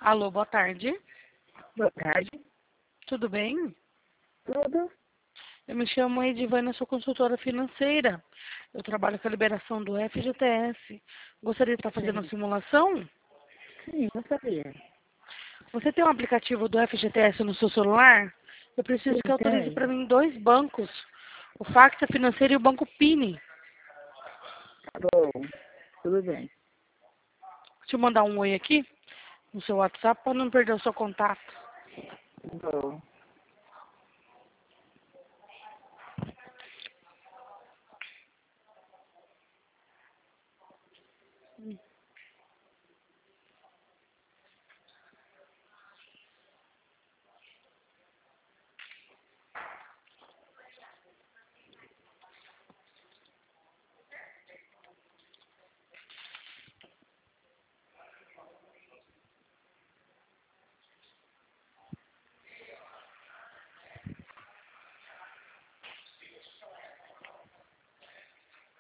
Alô, boa tarde. Boa tarde. Tudo bem? Tudo? Eu me chamo Edivana, sou consultora financeira. Eu trabalho com a liberação do FGTS. Gostaria de estar fazendo uma Sim. simulação? Sim, gostaria. Você tem um aplicativo do FGTS no seu celular? Eu preciso que Sim, autorize tem. para mim dois bancos. O Facta Financeiro e o Banco Pini. Tá bom. Tudo bem. Deixa eu mandar um oi aqui no seu WhatsApp para não perder o seu contato. Tá bom.